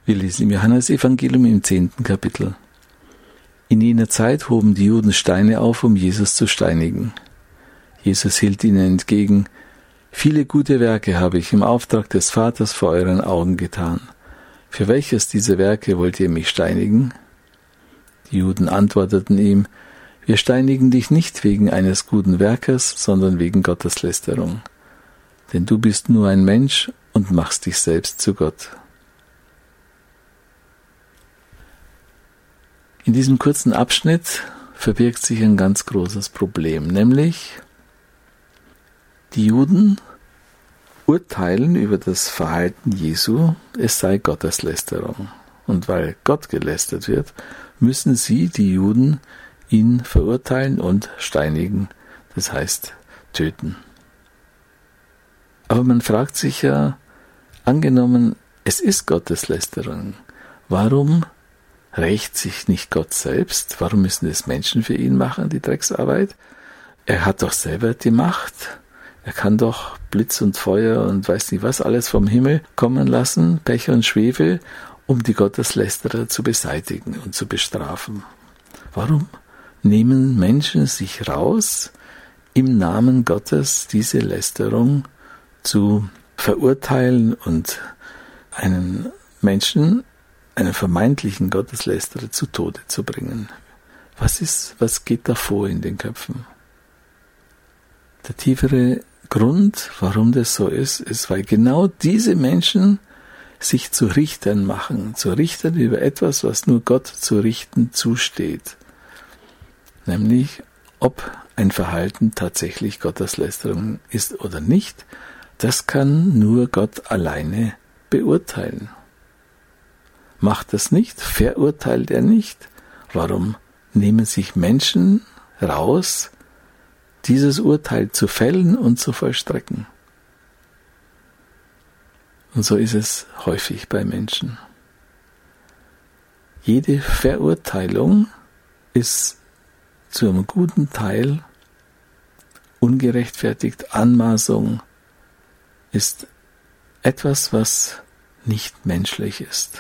Wir lesen im Johannesevangelium im 10. Kapitel. In jener Zeit hoben die Juden Steine auf, um Jesus zu steinigen. Jesus hielt ihnen entgegen: Viele gute Werke habe ich im Auftrag des Vaters vor euren Augen getan. Für welches dieser Werke wollt ihr mich steinigen? Die Juden antworteten ihm: Wir steinigen dich nicht wegen eines guten Werkes, sondern wegen Gotteslästerung. Denn du bist nur ein Mensch und machst dich selbst zu Gott. In diesem kurzen Abschnitt verbirgt sich ein ganz großes Problem, nämlich die Juden urteilen über das Verhalten Jesu, es sei Gotteslästerung. Und weil Gott gelästert wird, müssen sie, die Juden, ihn verurteilen und steinigen, das heißt töten. Aber man fragt sich ja, angenommen, es ist Gotteslästerung, warum rächt sich nicht Gott selbst? Warum müssen es Menschen für ihn machen, die Drecksarbeit? Er hat doch selber die Macht. Er kann doch Blitz und Feuer und weiß nicht was alles vom Himmel kommen lassen, Pech und Schwefel, um die Gotteslästerer zu beseitigen und zu bestrafen. Warum nehmen Menschen sich raus, im Namen Gottes diese Lästerung zu verurteilen und einen Menschen, einen vermeintlichen Gotteslästerer, zu Tode zu bringen? Was geht da vor in den Köpfen? Der tiefere Grund, warum das so ist, weil genau diese Menschen sich zu Richtern machen, zu Richtern über etwas, was nur Gott zu richten zusteht. Nämlich, ob ein Verhalten tatsächlich Gotteslästerung ist oder nicht, das kann nur Gott alleine beurteilen. Macht das nicht, verurteilt er nicht, warum nehmen sich Menschen raus, dieses Urteil zu fällen und zu vollstrecken? Und so ist es häufig bei Menschen. Jede Verurteilung ist zu einem guten Teil ungerechtfertigt. Anmaßung ist etwas, was nicht menschlich ist.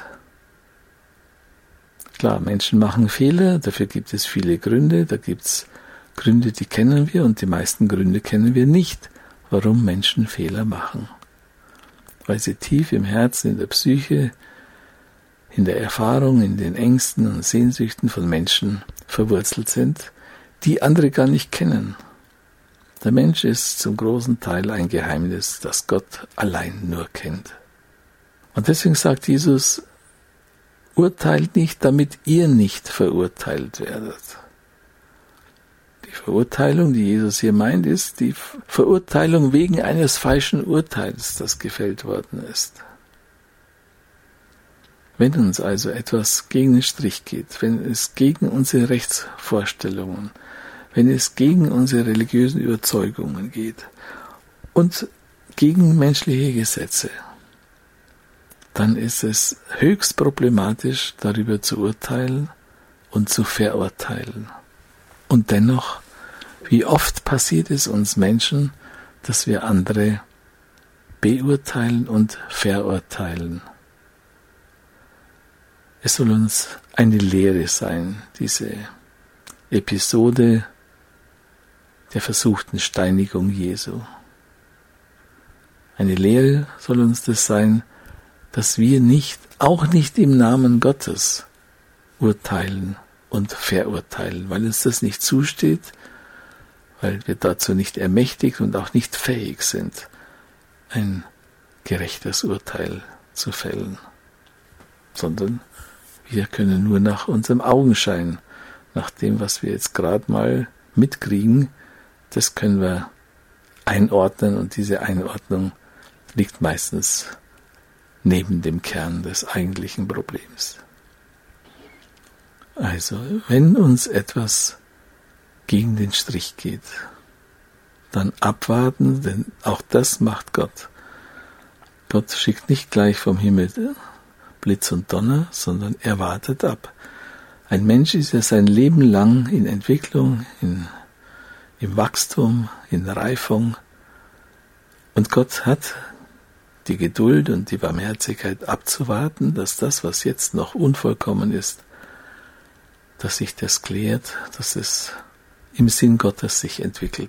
Klar, Menschen machen Fehler, dafür gibt es viele Gründe, da gibt es Gründe, die kennen wir, und die meisten Gründe kennen wir nicht, warum Menschen Fehler machen. Weil sie tief im Herzen, in der Psyche, in der Erfahrung, in den Ängsten und Sehnsüchten von Menschen verwurzelt sind, die andere gar nicht kennen. Der Mensch ist zum großen Teil ein Geheimnis, das Gott allein nur kennt. Und deswegen sagt Jesus: Urteilt nicht, damit ihr nicht verurteilt werdet. Die Verurteilung, die Jesus hier meint, ist die Verurteilung wegen eines falschen Urteils, das gefällt worden ist. Wenn uns also etwas gegen den Strich geht, wenn es gegen unsere Rechtsvorstellungen, wenn es gegen unsere religiösen Überzeugungen geht und gegen menschliche Gesetze, dann ist es höchst problematisch, darüber zu urteilen und zu verurteilen. Und dennoch, wie oft passiert es uns Menschen, dass wir andere beurteilen und verurteilen. Es soll uns eine Lehre sein, diese Episode der versuchten Steinigung Jesu. Eine Lehre soll uns das sein, dass wir auch nicht im Namen Gottes urteilen und verurteilen, weil uns das nicht zusteht, weil wir dazu nicht ermächtigt und auch nicht fähig sind, ein gerechtes Urteil zu fällen, sondern wir können nur nach unserem Augenschein, nach dem, was wir jetzt gerade mal mitkriegen, das können wir einordnen, und diese Einordnung liegt meistens neben dem Kern des eigentlichen Problems. Also, wenn uns etwas gegen den Strich geht, dann abwarten, denn auch das macht Gott. Gott schickt nicht gleich vom Himmel Blitz und Donner, sondern er wartet ab. Ein Mensch ist ja sein Leben lang in Entwicklung, im Wachstum, in Reifung, und Gott hat die Geduld und die Barmherzigkeit abzuwarten, dass das, was jetzt noch unvollkommen ist, dass sich das klärt, dass es im Sinn Gottes sich entwickelt.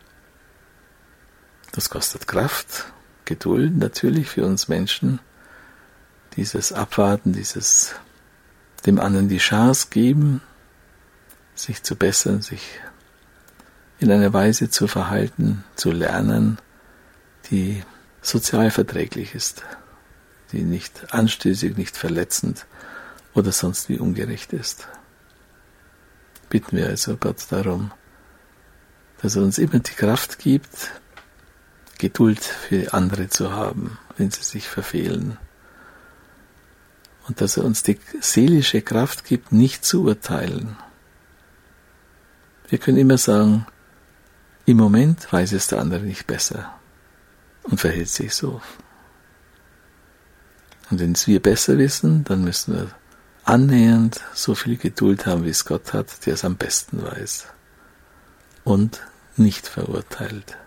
Das kostet Kraft, Geduld natürlich für uns Menschen, dieses Abwarten, dieses dem anderen die Chance geben, sich zu bessern, sich in einer Weise zu verhalten, zu lernen, die sozial verträglich ist, die nicht anstößig, nicht verletzend oder sonst wie ungerecht ist. Bitten wir also Gott darum, dass er uns immer die Kraft gibt, Geduld für andere zu haben, wenn sie sich verfehlen. Und dass er uns die seelische Kraft gibt, nicht zu urteilen. Wir können immer sagen, im Moment weiß es der andere nicht besser und verhält sich so. Und wenn es wir besser wissen, dann müssen wir annähernd so viel Geduld haben, wie es Gott hat, der es am besten weiß und nicht verurteilt.